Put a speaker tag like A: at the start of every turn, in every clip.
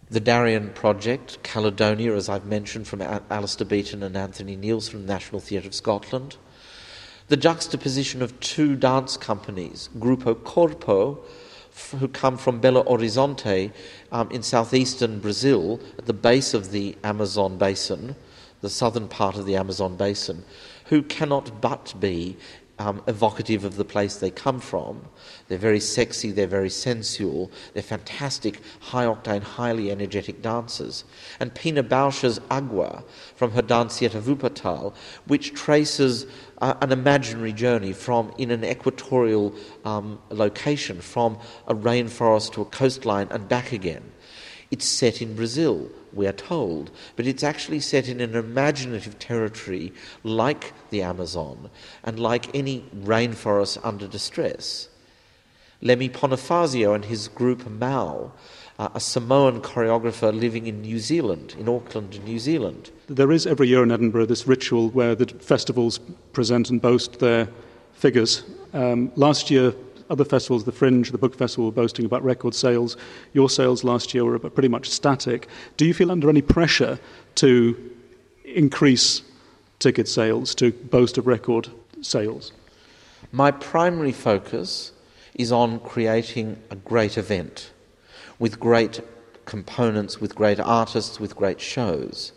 A: The Darien Project, Caledonia, as I've mentioned, from Alistair Beaton and Anthony Neils from the National Theatre of Scotland. The juxtaposition of two dance companies, Grupo Corpo, who come from Belo Horizonte in southeastern Brazil, at the base of the Amazon basin, the southern part of the Amazon basin, who cannot but be evocative of the place they come from. They're very sexy, they're very sensual, they're fantastic, high-octane, highly energetic dancers. And Pina Bausch's Agua, from her Dansietta Wuppertal, which traces an imaginary journey in an equatorial location, from a rainforest to a coastline and back again. It's set in Brazil, we are told, but it's actually set in an imaginative territory like the Amazon and like any rainforest under distress. Lemmy Bonifazio and his group Mau, a Samoan choreographer living in New Zealand, in Auckland, New Zealand.
B: There is every year in Edinburgh this ritual where the festivals present and boast their figures. Last year, other festivals, the Fringe, the Book Festival, were boasting about record sales. Your sales last year were pretty much static. Do you feel under any pressure to increase ticket sales, to boast of record sales?
A: My primary focus is on creating a great event with great components, with great artists, with great shows.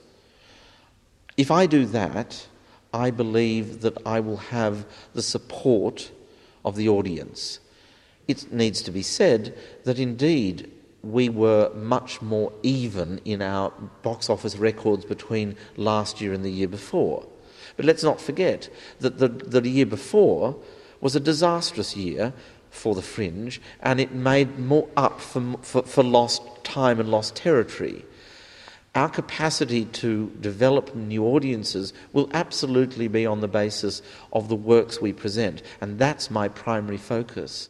A: If I do that, I believe that I will have the support of the audience. It needs to be said that indeed we were much more even in our box office records between last year and the year before. But let's not forget that the year before was a disastrous year for the Fringe, and it made more up for lost time and lost territory. Our capacity to develop new audiences will absolutely be on the basis of the works we present, and that's my primary focus.